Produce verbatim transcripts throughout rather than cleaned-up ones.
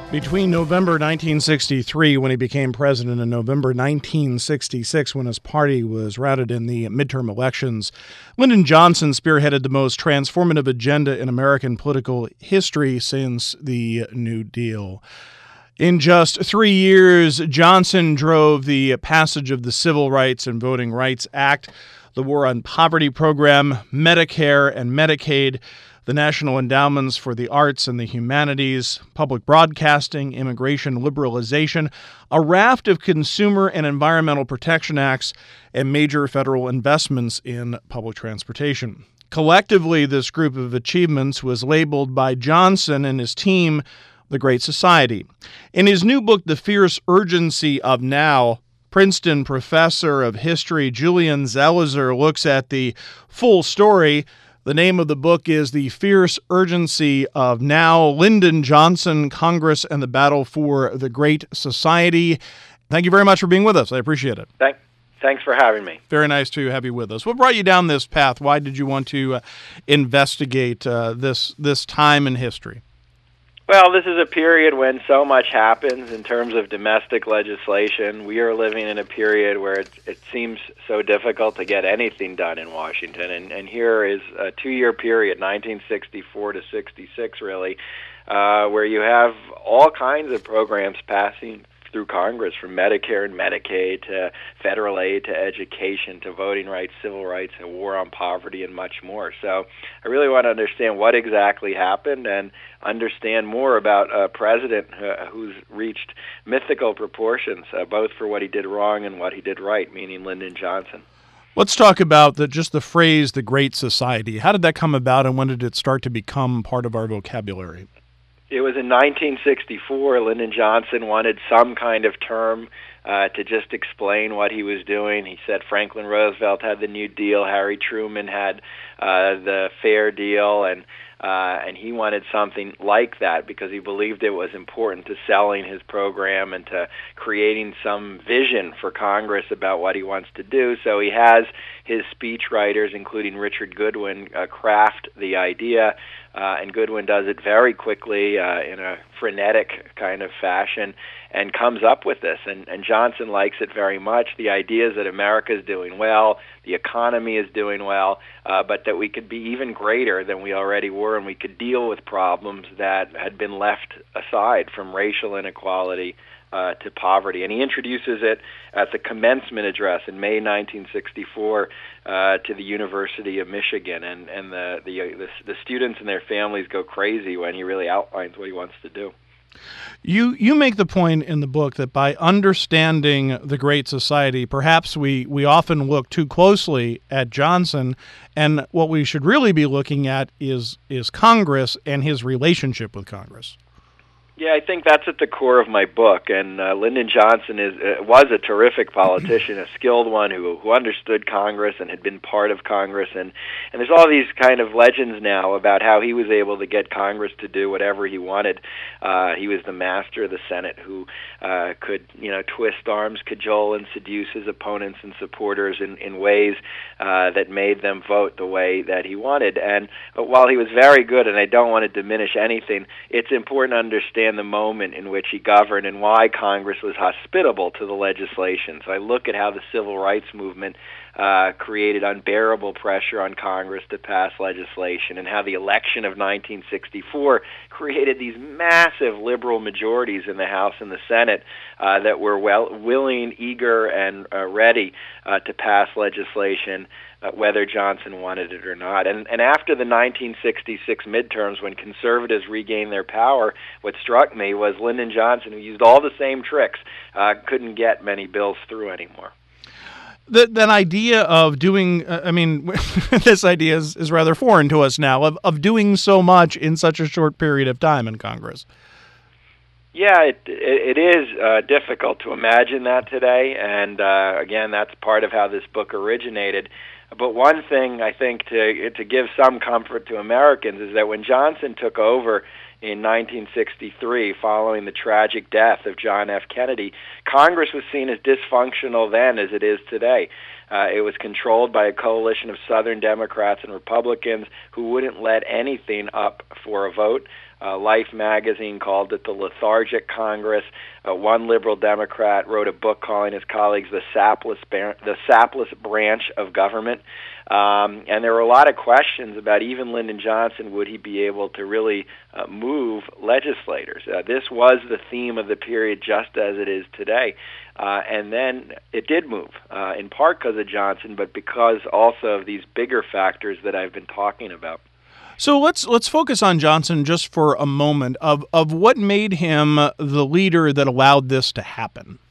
Between November nineteen sixty-three, when he became president, and November nineteen sixty-six, when his party was routed in the midterm elections, Lyndon Johnson spearheaded the most transformative agenda in American political history since the New Deal. In just three years, Johnson drove the passage of the Civil Rights and Voting Rights Act, the War on Poverty program, Medicare and Medicaid, the National Endowments for the Arts and the Humanities, public broadcasting, immigration liberalization, a raft of consumer and environmental protection acts, and major federal investments in public transportation. Collectively, this group of achievements was labeled by Johnson and his team the Great Society. In his new book, The Fierce Urgency of Now, Princeton professor of history Julian Zelizer looks at the full story. The name of the book is The Fierce Urgency of Now, Lyndon Johnson, Congress, and the Battle for the Great Society. Thank you very much for being with us. I appreciate it. Thank, thanks for having me. Very nice to have you with us. What brought you down this path? Why did you want to uh, investigate uh, this this time in history? Well, this is a period when so much happens in terms of domestic legislation. We are living in a period where it, it seems so difficult to get anything done in Washington. And, and here is a two-year period, nineteen sixty-four to sixty-six, really, uh, where you have all kinds of programs passing through Congress, from Medicare and Medicaid to federal aid to education to voting rights, civil rights, a war on poverty, and much more. So I really want to understand what exactly happened and understand more about a president uh, who's reached mythical proportions, uh, both for what he did wrong and what he did right, meaning Lyndon Johnson. Let's talk about the, just the phrase, the Great Society. How did that come about, and when did it start to become part of our vocabulary? It was in nineteen sixty-four. Lyndon Johnson wanted some kind of term uh, to just explain what he was doing. He said Franklin Roosevelt had the New Deal, Harry Truman had uh, the Fair Deal, and uh, and he wanted something like that because he believed it was important to selling his program and to creating some vision for Congress about what he wants to do. So he has his speechwriters, including Richard Goodwin, uh, craft the idea. Uh, and Goodwin does it very quickly uh, in a frenetic kind of fashion and comes up with this. And, and Johnson likes it very much. The idea is that America is doing well, the economy is doing well, uh, but that we could be even greater than we already were, and we could deal with problems that had been left aside, from racial inequality Uh, to poverty. And he introduces it at the commencement address in May nineteen sixty-four uh, to the University of Michigan, and, and the, the, the, the students and their families go crazy when he really outlines what he wants to do. You you make the point in the book that by understanding the Great Society, perhaps we, we often look too closely at Johnson, and what we should really be looking at is is Congress and his relationship with Congress. Yeah, I think that's at the core of my book, and uh, Lyndon Johnson is uh, was a terrific politician, a skilled one who who understood Congress and had been part of Congress, and and there's all these kind of legends now about how he was able to get Congress to do whatever he wanted. Uh, he was the master of the Senate who uh, could, you know, twist arms, cajole and seduce his opponents and supporters in in ways uh, that made them vote the way that he wanted. And uh, while he was very good, and I don't want to diminish anything, it's important to understand the moment in which he governed and why Congress was hospitable to the legislation. So I look at how the civil rights movement uh, created unbearable pressure on Congress to pass legislation, and how the election of nineteen sixty-four created these massive liberal majorities in the House and the Senate uh, that were well, willing, eager, and uh, ready uh, to pass legislation Uh, whether Johnson wanted it or not. And, and after the nineteen sixty-six midterms, when conservatives regained their power, what struck me was Lyndon Johnson, who used all the same tricks, uh, couldn't get many bills through anymore. That that idea of doing, uh, I mean, this idea is, is rather foreign to us now, of, of doing so much in such a short period of time in Congress. Yeah, it it, it is uh, difficult to imagine that today, and uh, again, that's part of how this book originated. But one thing I think to to give some comfort to Americans is that when Johnson took over in nineteen sixty-three, following the tragic death of John F. Kennedy, Congress was seen as dysfunctional then as it is today. Uh, it was controlled by a coalition of Southern Democrats and Republicans who wouldn't let anything up for a vote. Uh, Life magazine called it the lethargic Congress. Uh, one liberal Democrat wrote a book calling his colleagues the sapless, bar- the sapless branch of government. Um, and there were a lot of questions about even Lyndon Johnson, would he be able to really uh, move legislators? Uh, this was the theme of the period, just as it is today. Uh, and then it did move, uh, in part because of Johnson, but because also of these bigger factors that I've been talking about. So let's let's focus on Johnson just for a moment of, of what made him the leader that allowed this to happen.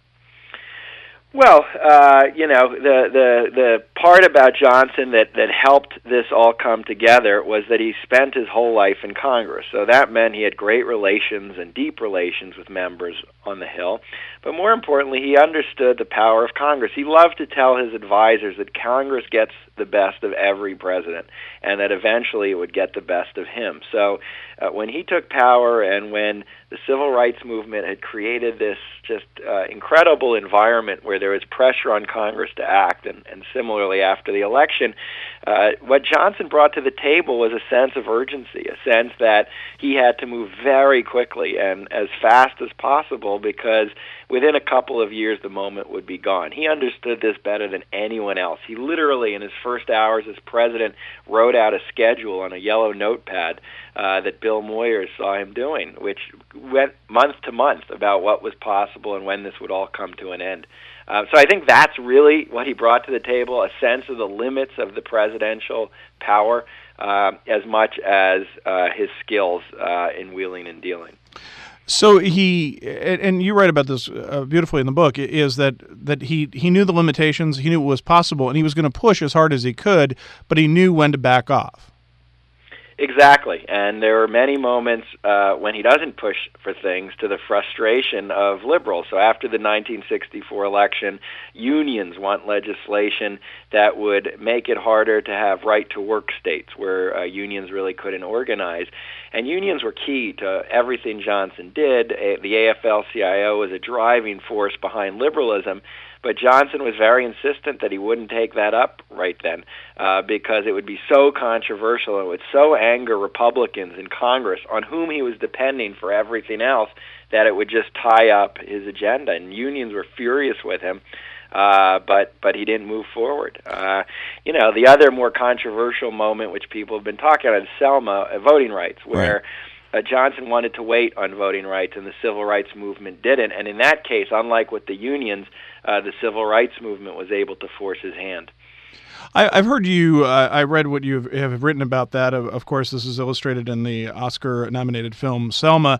Well, uh, you know, the, the the part about Johnson that, that helped this all come together was that he spent his whole life in Congress. So that meant he had great relations and deep relations with members on the Hill. But more importantly, he understood the power of Congress. He loved to tell his advisors that Congress gets the best of every president and that eventually it would get the best of him. So uh, when he took power and when the civil rights movement had created this just uh, incredible environment where there was pressure on Congress to act, and, and similarly after the election, uh, what Johnson brought to the table was a sense of urgency, a sense that he had to move very quickly and as fast as possible because within a couple of years the moment would be gone. He understood this better than anyone else. He literally, in his first hours as president, wrote out a schedule on a yellow notepad uh, that Bill Moyers saw him doing, which went month to month about what was possible and when this would all come to an end. Uh, so I think that's really what he brought to the table, a sense of the limits of the presidential power uh, as much as uh, his skills uh, in wheeling and dealing. So he, and you write about this uh, beautifully in the book, is that, that he, he knew the limitations, he knew it was possible, and he was going to push as hard as he could, but he knew when to back off. Exactly, and there are many moments uh, when he doesn't push for things to the frustration of liberals. So after the nineteen sixty-four election, unions want legislation that would make it harder to have right-to-work states where uh, unions really couldn't organize. And unions were key to everything Johnson did. A- the A F L C I O was a driving force behind liberalism. But Johnson was very insistent that he wouldn't take that up right then uh, because it would be so controversial and it would so anger Republicans in Congress on whom he was depending for everything else that it would just tie up his agenda. And unions were furious with him, uh, but but he didn't move forward. Uh, you know, the other more controversial moment, which people have been talking about, is Selma, uh, voting rights, where... Right. Uh, Johnson wanted to wait on voting rights, and the civil rights movement didn't. And in that case, unlike with the unions, uh, the civil rights movement was able to force his hand. I, I've heard you, uh, I read what you have written about that. Of, of course, this is illustrated in the Oscar-nominated film Selma,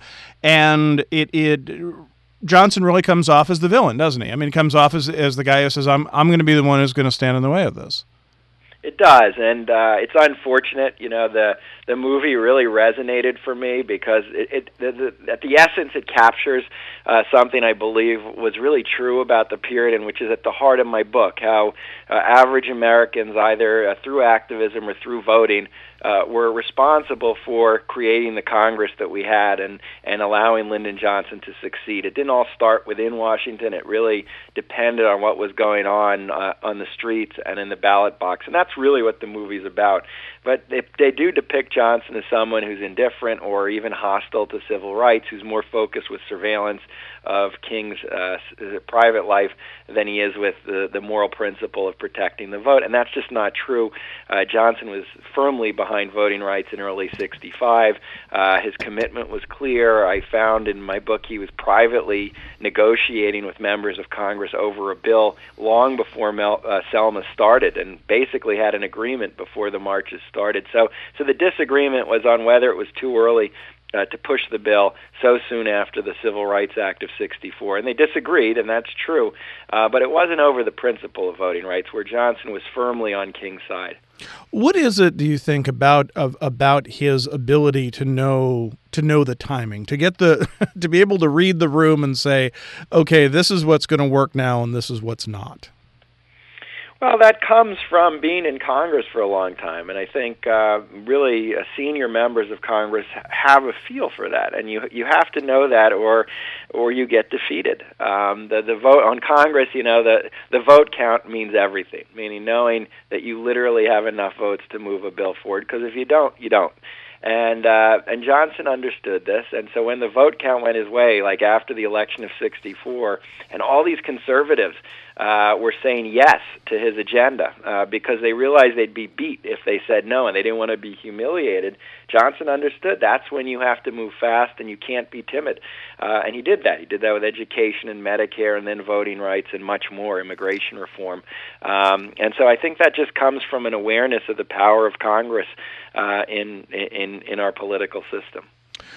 and it it Johnson really comes off as the villain, doesn't he? I mean, he comes off as, as the guy who says, I'm, I'm going to be the one who's going to stand in the way of this. It does, and uh, it's unfortunate. You know, the the movie really resonated for me because it, it the, the, at the essence it captures uh, something I believe was really true about the period, and which is at the heart of my book. How uh, average Americans, either uh, through activism or through voting, uh, were responsible for creating the Congress that we had and and allowing Lyndon Johnson to succeed. It didn't all start within Washington. It really depended on what was going on uh, on the streets and in the ballot box, and that's really what the movie's about. But they, they do depict Johnson as someone who's indifferent or even hostile to civil rights, who's more focused with surveillance of King's uh, private life than he is with the, the moral principle of protecting the vote. And that's just not true. Uh, Johnson was firmly behind voting rights in early sixty-five. Uh, his commitment was clear. I found in my book he was privately negotiating with members of Congress over a bill long before Mel, uh, Selma started, and basically had an agreement before the marches started. So, so the disagreement was on whether it was too early Uh, to push the bill so soon after the Civil Rights Act of sixty-four. And they disagreed, and that's true, uh, but it wasn't over the principle of voting rights, where Johnson was firmly on King's side. What is it, do you think, about of, about his ability to know to know the timing, to get the to be able to read the room and say, okay, this is what's going to work now and this is what's not? Well, that comes from being in Congress for a long time, and I think uh, really uh, senior members of Congress have a feel for that, and you you have to know that, or or you get defeated. Um, the the vote on Congress, you know, the the vote count means everything, meaning knowing that you literally have enough votes to move a bill forward. Because if you don't, you don't. And uh, and Johnson understood this, and so when the vote count went his way, like after the election of sixty-four, and all these conservatives uh, were saying yes to his agenda uh, because they realized they'd be beat if they said no, and they didn't want to be humiliated, Johnson understood that's when you have to move fast and you can't be timid. Uh, and he did that. He did that with education and Medicare and then voting rights and much more, immigration reform. Um, and so I think that just comes from an awareness of the power of Congress uh, in, in, in our political system.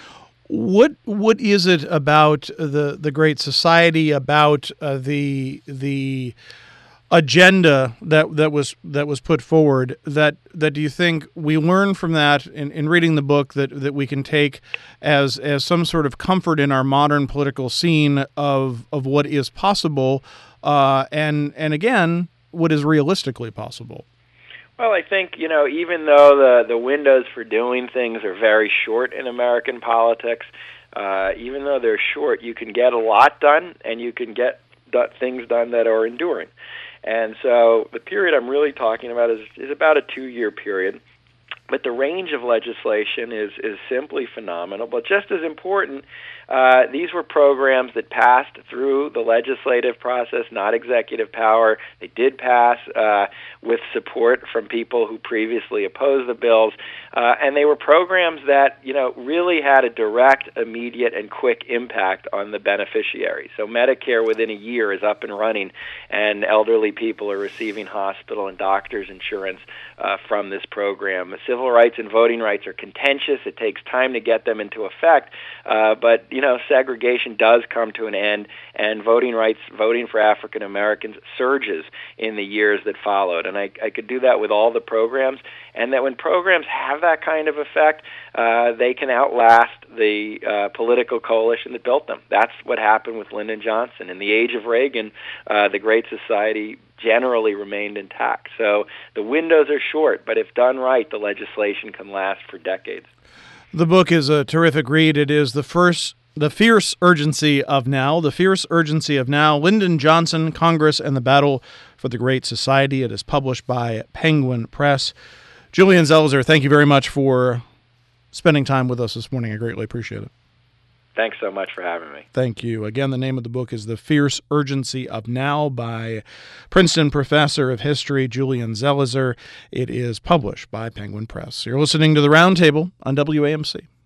What what is it about the the Great Society, about uh, the the agenda that that was that was put forward, that that do you think we learn from that in, in reading the book that, that we can take as as some sort of comfort in our modern political scene of of what is possible, uh, and and again what is realistically possible? Well, I think, you know, even though the, the windows for doing things are very short in American politics, uh, even though they're short, you can get a lot done, and you can get do- things done that are enduring. And so the period I'm really talking about is, is about a two-year period. But the range of legislation is, is simply phenomenal. But just as important, uh, these were programs that passed through the legislative process, not executive power. They did pass uh, with support from people who previously opposed the bills. Uh, and they were programs that, you know, really had a direct, immediate, and quick impact on the beneficiary. So Medicare within a year is up and running, and elderly people are receiving hospital and doctor's insurance uh, from this program. Civil rights and voting rights are contentious. It takes time to get them into effect, uh, but you know, segregation does come to an end, and voting rights, voting for African Americans, surges in the years that followed. And I, I could do that with all the programs, and that when programs have that kind of effect, uh, they can outlast the uh, political coalition that built them. That's what happened with Lyndon Johnson. In the age of Reagan, uh, the Great Society generally remained intact. So the windows are short, but if done right, the legislation can last for decades. The book is a terrific read. It is the first, The Fierce Urgency of Now, The Fierce Urgency of Now, Lyndon Johnson, Congress, and the Battle for the Great Society. It is published by Penguin Press. Julian Zelizer, thank you very much for spending time with us this morning. I greatly appreciate it. Thanks so much for having me. Thank you. Again, the name of the book is The Fierce Urgency of Now by Princeton professor of history Julian Zelizer. It is published by Penguin Press. You're listening to The Roundtable on W A M C.